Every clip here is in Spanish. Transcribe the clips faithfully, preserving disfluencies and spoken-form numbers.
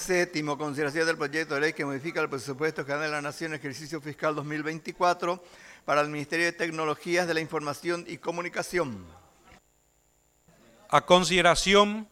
Séptimo, consideración del proyecto de ley que modifica el presupuesto general de la Nación, ejercicio fiscal dos mil veinticuatro, para el Ministerio de Tecnologías de la Información y Comunicación. A consideración,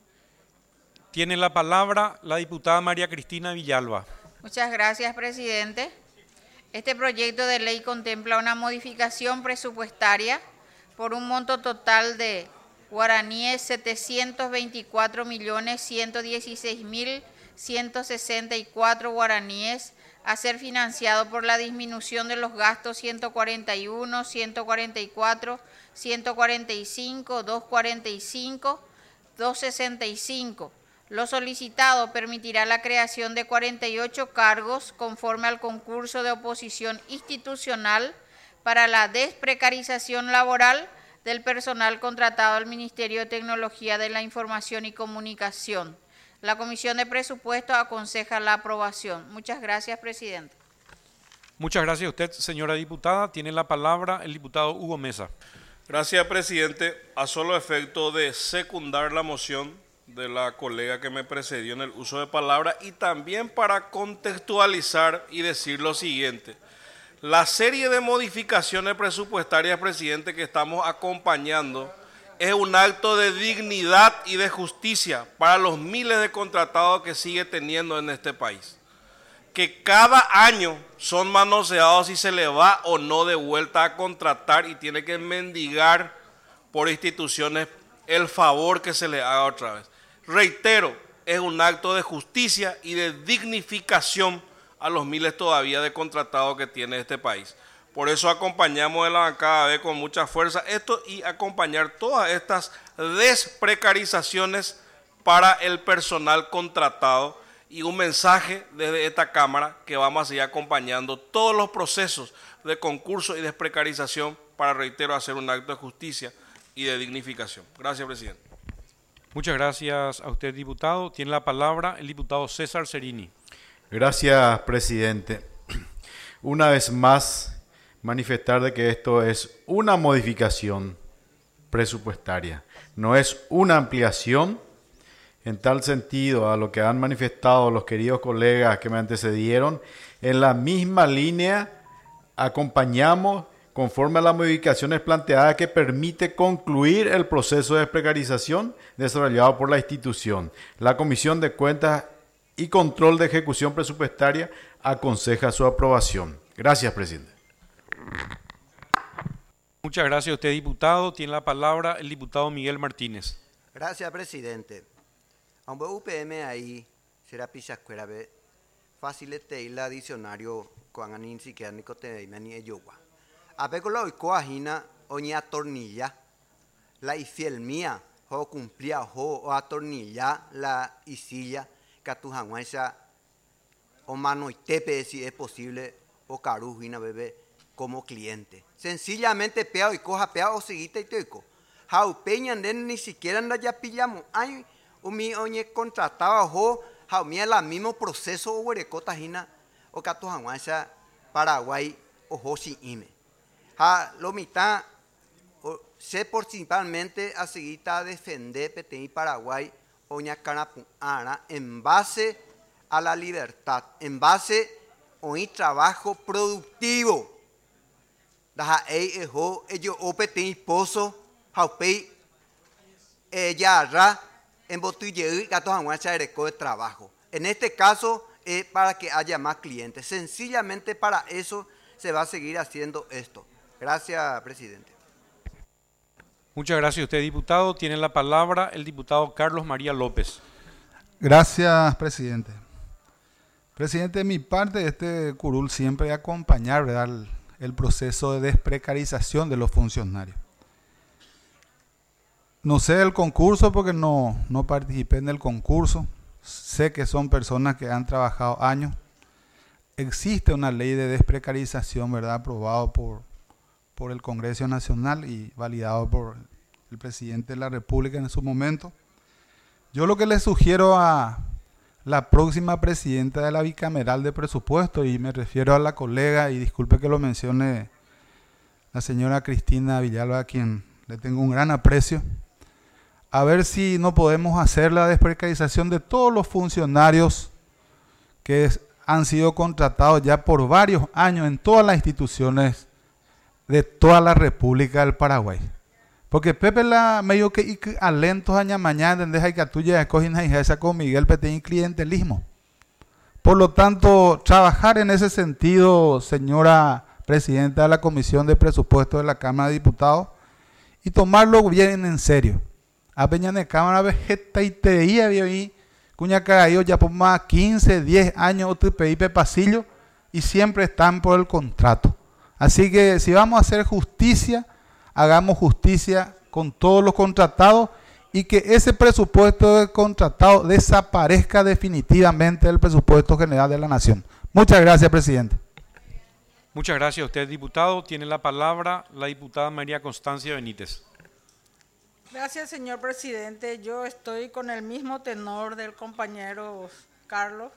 tiene la palabra la diputada María Cristina Villalba. Muchas gracias, presidente. Este proyecto de ley contempla una modificación presupuestaria por un monto total de guaraníes setecientos veinticuatro millones ciento dieciséis mil ciento sesenta y cuatro guaraníes a ser financiado por la disminución de los gastos ciento cuarenta y uno, ciento cuarenta y cuatro, ciento cuarenta y cinco, doscientos cuarenta y cinco, doscientos sesenta y cinco. Lo solicitado permitirá la creación de cuarenta y ocho cargos conforme al concurso de oposición institucional para la desprecarización laboral del personal contratado al Ministerio de Tecnología de la Información y Comunicación. La Comisión de Presupuestos aconseja la aprobación. Muchas gracias, presidente. Muchas gracias a usted, señora diputada. Tiene la palabra el diputado Hugo Mesa. Gracias, presidente. A solo efecto de secundar la moción de la colega que me precedió en el uso de palabra y también para contextualizar y decir lo siguiente. La serie de modificaciones presupuestarias, presidente, que estamos acompañando es un acto de dignidad y de justicia para los miles de contratados que sigue teniendo en este país. Que cada año son manoseados si se le va o no de vuelta a contratar y tiene que mendigar por instituciones el favor que se le haga otra vez. Reitero, es un acto de justicia y de dignificación a los miles todavía de contratados que tiene este país. Por eso acompañamos de la bancada B con mucha fuerza esto y acompañar todas estas desprecarizaciones para el personal contratado y un mensaje desde esta Cámara que vamos a seguir acompañando todos los procesos de concurso y desprecarización para, reitero, hacer un acto de justicia y de dignificación. Gracias, presidente. Muchas gracias a usted, diputado. Tiene la palabra el diputado César Cerini. Gracias, presidente. Una vez más, manifestar de que esto es una modificación presupuestaria, no es una ampliación. En tal sentido, a lo que han manifestado los queridos colegas que me antecedieron, en la misma línea acompañamos conforme a las modificaciones planteadas que permite concluir el proceso de precarización desarrollado por la institución. La Comisión de Cuentas y Control de Ejecución Presupuestaria aconseja su aprobación. Gracias, presidente. Muchas gracias a usted, diputado. Tiene la palabra el diputado Miguel Martínez. Gracias, presidente. Aunque U P M ahí será pichascuera ve facilite y la diccionario con anin siquiera ni cote ni eyogua. A peco la oicoajina oña tornilla la ifiel mía ho cumplía ho o atornilla la isilla que tu janguanza o mano y tepe si es posible o carujina bebé como cliente. Sencillamente pea y coja pea o seguita y teco. Jau peña ni siquiera anda ya pillamos. Ay, o mi oñe contrataba ho jau mía la mismo proceso o huerecota jina o que tu janguanza Paraguay o ho si ime. Ha lo mitad sé principalmente a seguir a defender P T I Paraguay oña canapuara en base a la libertad, en base a un trabajo productivo. Da ei ejo ello o P T I pozo haupei ella ra en botille gato janguacha de trabajo. En este caso es para que haya más clientes. Sencillamente para eso se va a seguir haciendo esto. Gracias, presidente. Muchas gracias a usted, diputado. Tiene la palabra el diputado Carlos María López. Gracias, presidente. Presidente, de mi parte, este curul siempre acompañar, ¿verdad?, el, el proceso de desprecarización de los funcionarios. No sé el concurso porque no, no participé en el concurso. Sé que son personas que han trabajado años. Existe una ley de desprecarización, ¿verdad?, aprobado por, por el Congreso Nacional y validado por el presidente de la República en su momento. Yo lo que le sugiero a la próxima presidenta de la bicameral de presupuesto, y me refiero a la colega, y disculpe que lo mencione, la señora Cristina Villalba, a quien le tengo un gran aprecio, a ver si no podemos hacer la desprecarización de todos los funcionarios que es- han sido contratados ya por varios años en todas las instituciones de toda la República del Paraguay. Porque Pepe la medio que y- alentos aña mañana, ¿entendés? Hay que tuya escogen esa con Miguel Petín clientelismo. Por lo tanto, trabajar en ese sentido, señora presidenta de la Comisión de Presupuestos de la Cámara de Diputados, y tomarlo bien en serio. A Peña de Cámara vegeta y te iba ahí, cuña caraío ya por más quince, diez años, otro P I P pasillo, y siempre están por el contrato. Así que si vamos a hacer justicia, hagamos justicia con todos los contratados y que ese presupuesto de contratado desaparezca definitivamente del presupuesto general de la Nación. Muchas gracias, presidente. Muchas gracias a usted, diputado. Tiene la palabra la diputada María Constancia Benítez. Gracias, señor presidente. Yo estoy con el mismo tenor del compañero Carlos.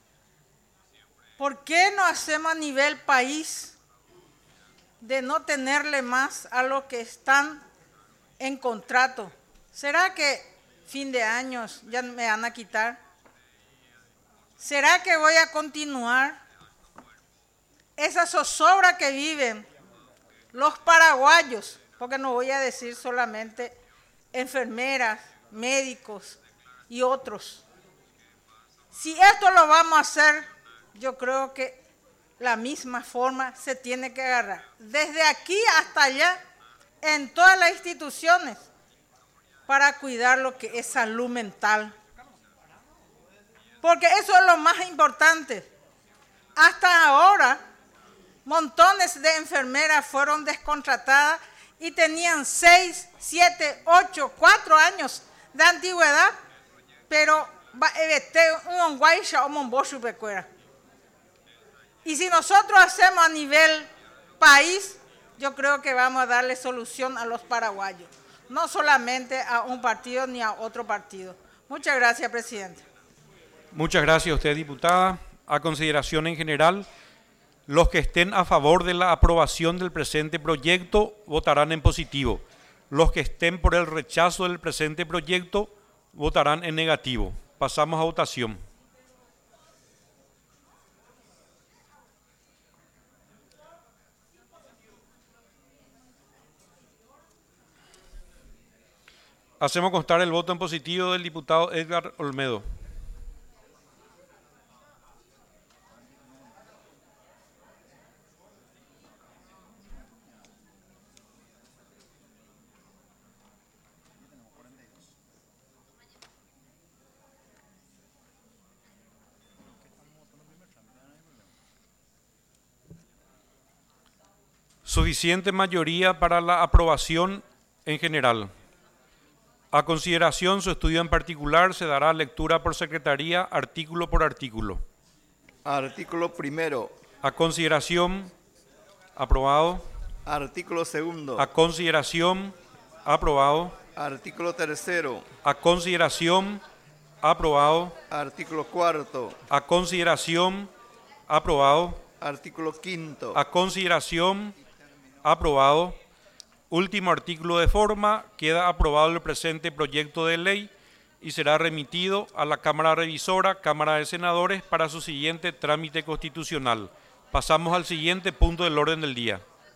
¿Por qué no hacemos a nivel país de no tenerle más a los que están en contrato? ¿Será que fin de años ya me van a quitar? ¿Será que voy a continuar? Esa zozobra que viven los paraguayos, porque no voy a decir solamente enfermeras, médicos y otros. Si esto lo vamos a hacer, yo creo que la misma forma se tiene que agarrar. Desde aquí hasta allá, en todas las instituciones, para cuidar lo que es salud mental. Porque eso es lo más importante. Hasta ahora, montones de enfermeras fueron descontratadas y tenían seis, siete, ocho, cuatro años de antigüedad, pero va a evitar un guaysha o un bocho pecuera. Y si nosotros hacemos a nivel país, yo creo que vamos a darle solución a los paraguayos, no solamente a un partido ni a otro partido. Muchas gracias, presidente. Muchas gracias a usted, diputada. A consideración en general, los que estén a favor de la aprobación del presente proyecto votarán en positivo. Los que estén por el rechazo del presente proyecto votarán en negativo. Pasamos a votación. Hacemos constar el voto en positivo del diputado Edgar Olmedo. Suficiente mayoría para la aprobación en general. A consideración, su estudio en particular se dará lectura por secretaría, artículo por artículo. Artículo primero. A consideración, aprobado. Artículo segundo. A consideración, aprobado. Artículo tercero. A consideración, aprobado. Artículo cuarto. A consideración, aprobado. Artículo quinto. A consideración, aprobado. Último artículo de forma, queda aprobado el presente proyecto de ley y será remitido a la Cámara Revisora, Cámara de Senadores, para su siguiente trámite constitucional. Pasamos al siguiente punto del orden del día.